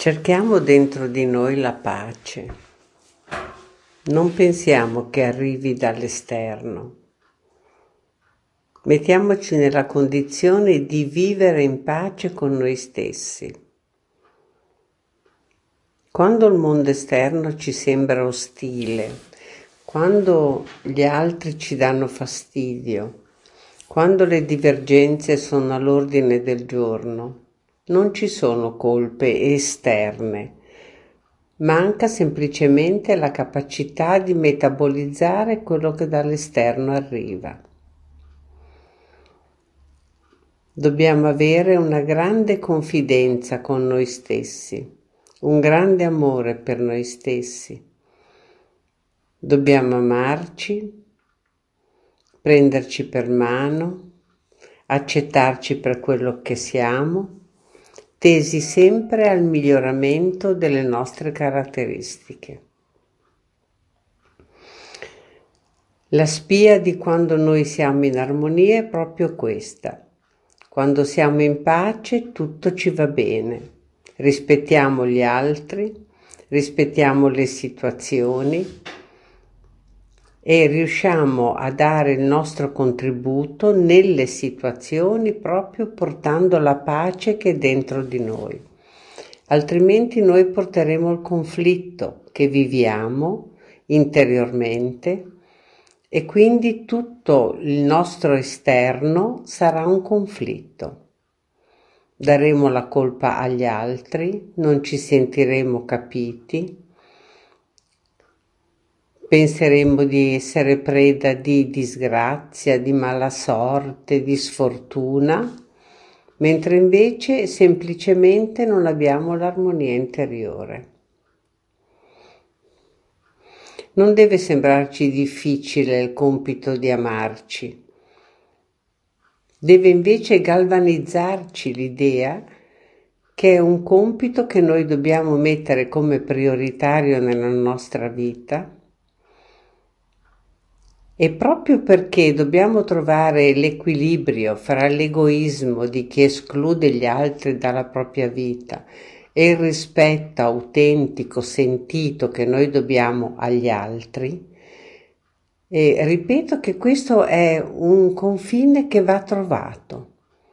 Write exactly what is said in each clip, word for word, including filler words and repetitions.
Cerchiamo dentro di noi la pace. Non pensiamo che arrivi dall'esterno. Mettiamoci nella condizione di vivere in pace con noi stessi. Quando il mondo esterno ci sembra ostile, quando gli altri ci danno fastidio, quando le divergenze sono all'ordine del giorno, non ci sono colpe esterne, manca semplicemente la capacità di metabolizzare quello che dall'esterno arriva. Dobbiamo avere una grande confidenza con noi stessi, un grande amore per noi stessi. Dobbiamo amarci, prenderci per mano, accettarci per quello che siamo, tesi sempre al miglioramento delle nostre caratteristiche. La spia di quando noi siamo in armonia è proprio questa. Quando siamo in pace tutto ci va bene, rispettiamo gli altri, rispettiamo le situazioni e riusciamo a dare il nostro contributo nelle situazioni proprio portando la pace che è dentro di noi. Altrimenti noi porteremo il conflitto che viviamo interiormente e quindi tutto il nostro esterno sarà un conflitto. Daremo la colpa agli altri, non ci sentiremo capiti, penseremo di essere preda di disgrazia, di mala sorte, di sfortuna, mentre invece semplicemente non abbiamo l'armonia interiore. Non deve sembrarci difficile il compito di amarci. Deve invece galvanizzarci l'idea che è un compito che noi dobbiamo mettere come prioritario nella nostra vita. E proprio perché dobbiamo trovare l'equilibrio fra l'egoismo di chi esclude gli altri dalla propria vita e il rispetto autentico, sentito che noi dobbiamo agli altri, e ripeto che questo è un confine che va trovato.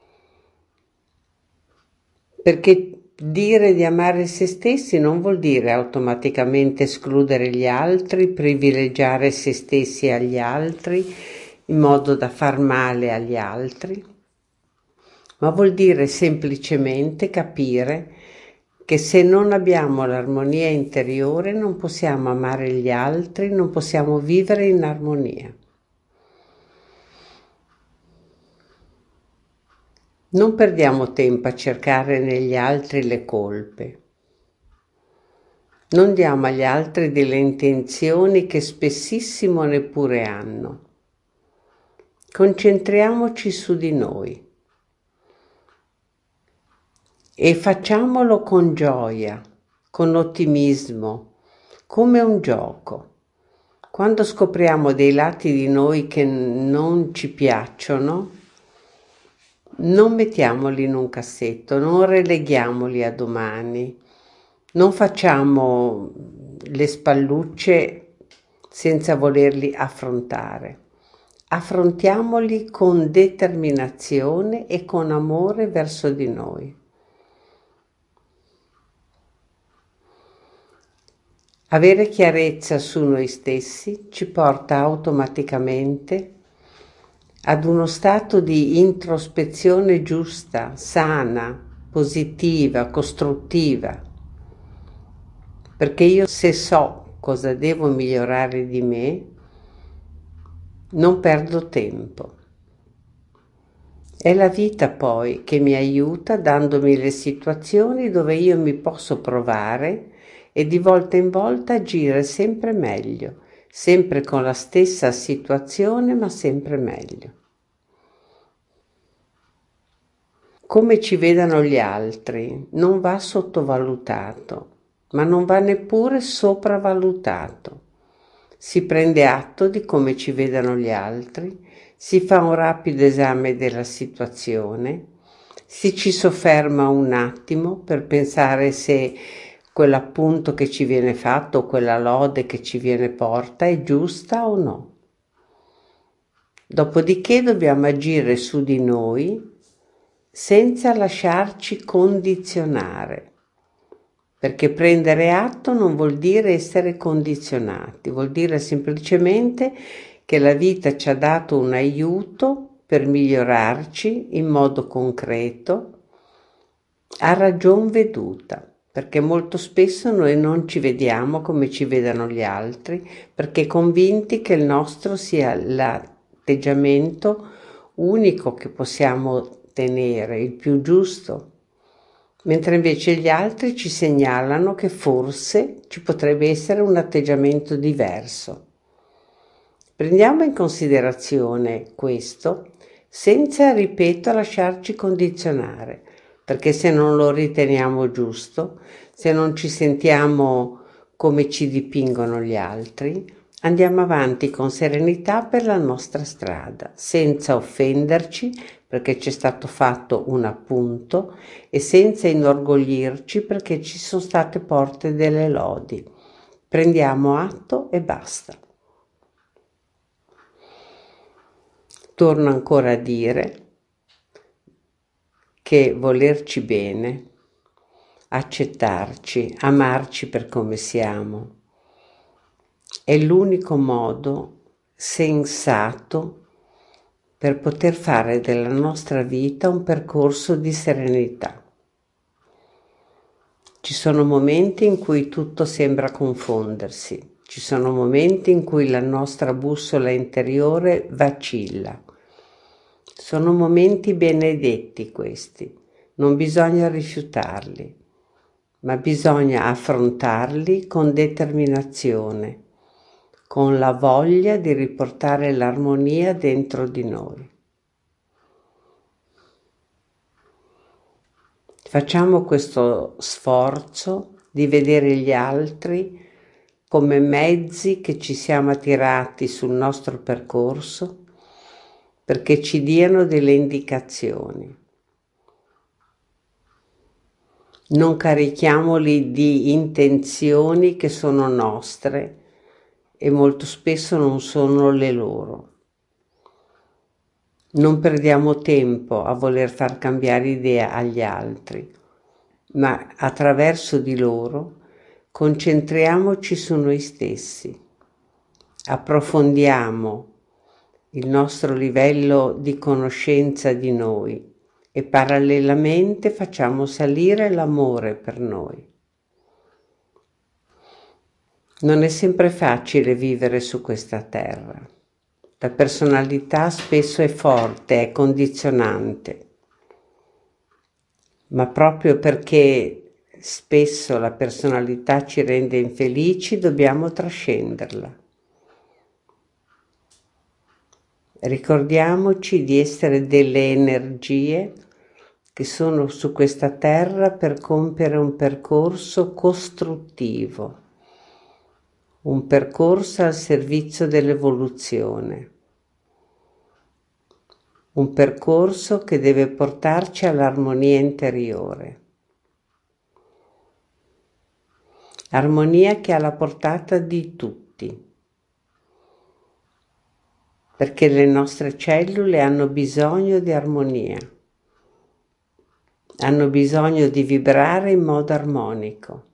Perché dire di amare se stessi non vuol dire automaticamente escludere gli altri, privilegiare se stessi agli altri, in modo da far male agli altri, ma vuol dire semplicemente capire che se non abbiamo l'armonia interiore non possiamo amare gli altri, non possiamo vivere in armonia. Non perdiamo tempo a cercare negli altri le colpe. Non diamo agli altri delle intenzioni che spessissimo neppure hanno. Concentriamoci su di noi e facciamolo con gioia, con ottimismo, come un gioco. Quando scopriamo dei lati di noi che non ci piacciono, non mettiamoli in un cassetto, non releghiamoli a domani, non facciamo le spallucce senza volerli affrontare. Affrontiamoli con determinazione e con amore verso di noi. Avere chiarezza su noi stessi ci porta automaticamente ad uno stato di introspezione giusta, sana, positiva, costruttiva. Perché io se so cosa devo migliorare di me, non perdo tempo. È la vita poi che mi aiuta dandomi le situazioni dove io mi posso provare e di volta in volta agire sempre meglio, sempre con la stessa situazione ma sempre meglio. Come ci vedano gli altri non va sottovalutato, ma non va neppure sopravvalutato. Si prende atto di come ci vedano gli altri, si fa un rapido esame della situazione, si ci sofferma un attimo per pensare se quell'appunto che ci viene fatto, quella lode che ci viene porta, è giusta o no? Dopodiché dobbiamo agire su di noi senza lasciarci condizionare, perché prendere atto non vuol dire essere condizionati, vuol dire semplicemente che la vita ci ha dato un aiuto per migliorarci in modo concreto, a ragion veduta, perché molto spesso noi non ci vediamo come ci vedono gli altri, perché convinti che il nostro sia l'atteggiamento unico che possiamo tenere, il più giusto, mentre invece gli altri ci segnalano che forse ci potrebbe essere un atteggiamento diverso. Prendiamo in considerazione questo senza, ripeto, lasciarci condizionare, perché se non lo riteniamo giusto, se non ci sentiamo come ci dipingono gli altri, andiamo avanti con serenità per la nostra strada, senza offenderci perché ci è stato fatto un appunto e senza inorgoglirci perché ci sono state porte delle lodi. Prendiamo atto e basta. Torno ancora a dire che volerci bene, accettarci, amarci per come siamo, è l'unico modo sensato per poter fare della nostra vita un percorso di serenità. Ci sono momenti in cui tutto sembra confondersi, ci sono momenti in cui la nostra bussola interiore vacilla. Sono momenti benedetti questi, non bisogna rifiutarli, ma bisogna affrontarli con determinazione, con la voglia di riportare l'armonia dentro di noi. Facciamo questo sforzo di vedere gli altri come mezzi che ci siamo attirati sul nostro percorso perché ci diano delle indicazioni. Non carichiamoli di intenzioni che sono nostre e molto spesso non sono le loro. Non perdiamo tempo a voler far cambiare idea agli altri, ma attraverso di loro concentriamoci su noi stessi, approfondiamo il nostro livello di conoscenza di noi e parallelamente facciamo salire l'amore per noi. Non è sempre facile vivere su questa terra. La personalità spesso è forte, è condizionante, ma proprio perché spesso la personalità ci rende infelici, dobbiamo trascenderla. Ricordiamoci di essere delle energie che sono su questa terra per compiere un percorso costruttivo, un percorso al servizio dell'evoluzione, un percorso che deve portarci all'armonia interiore, armonia che è alla portata di tutti, perché le nostre cellule hanno bisogno di armonia, hanno bisogno di vibrare in modo armonico.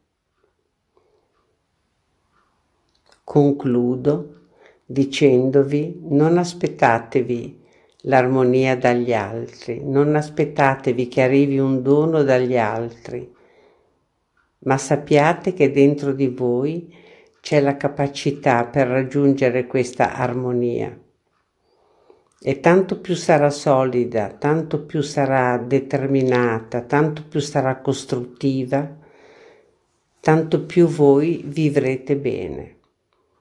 Concludo dicendovi: non aspettatevi l'armonia dagli altri, non aspettatevi che arrivi un dono dagli altri, ma sappiate che dentro di voi c'è la capacità per raggiungere questa armonia. E tanto più sarà solida, tanto più sarà determinata, tanto più sarà costruttiva, tanto più voi vivrete bene.